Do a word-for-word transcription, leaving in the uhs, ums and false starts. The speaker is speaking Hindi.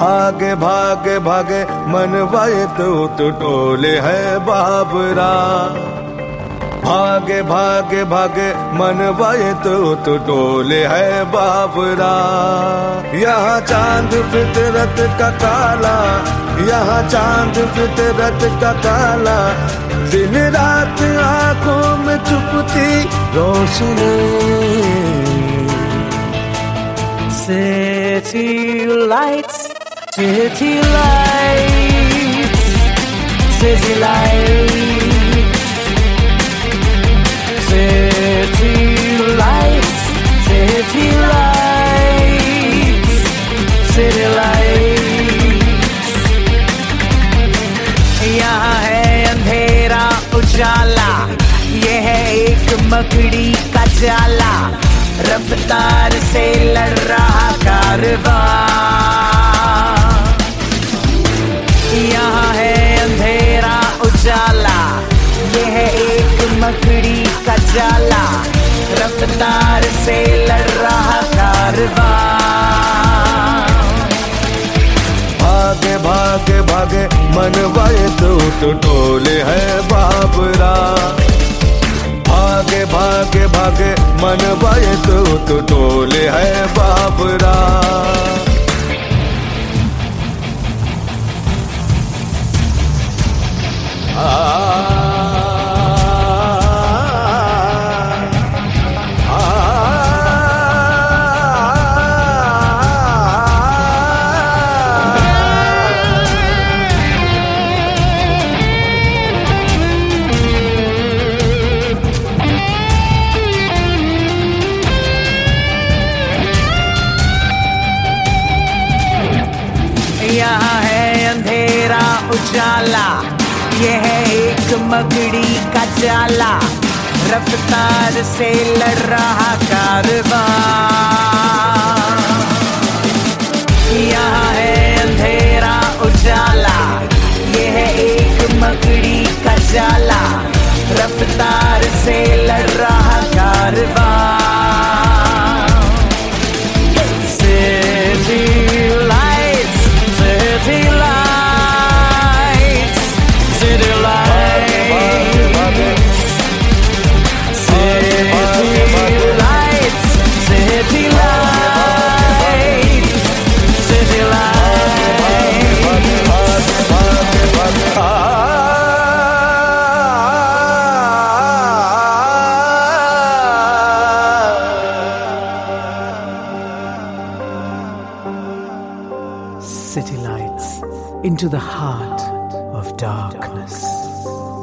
भागे भागे भागे मनवाए तो तो टोले है बाबरा। भागे भागे भागे मनवाए तो तो टोले है बाबरा। यहाँ चांद फितरत का काला, यहाँ चांद फितरत का काला, दिन रात आंखों में छुपती रोशनी। City lights, city lights, city lights, city lights, city lights, city lights। यहाँ है अंधेरा उजाला, ये है एक मकड़ी का जाला, रफ्तार से लड़ रहा कारवां। यहाँ है अंधेरा उजाला, ये है एक मकड़ी का जाला, रफ्तार से लड़ रहा कारवां। भागे भागे भागे मनवाए तो तो टोले है बाबरा। भागे भागे भागे मनवाए तो तो टोले है बाबरा। यहाँ है अंधेरा उजाला, ये है एक मकड़ी का जाला, रफ्तार से लड़ रहा कारवां। यहाँ है अंधेरा उजाला, ये है एक मकड़ी का जाला, रफ्तार से लड़ रहा कारवां। City lights, city lights, city lights, city lights, city lights. City lights into the heart of darkness.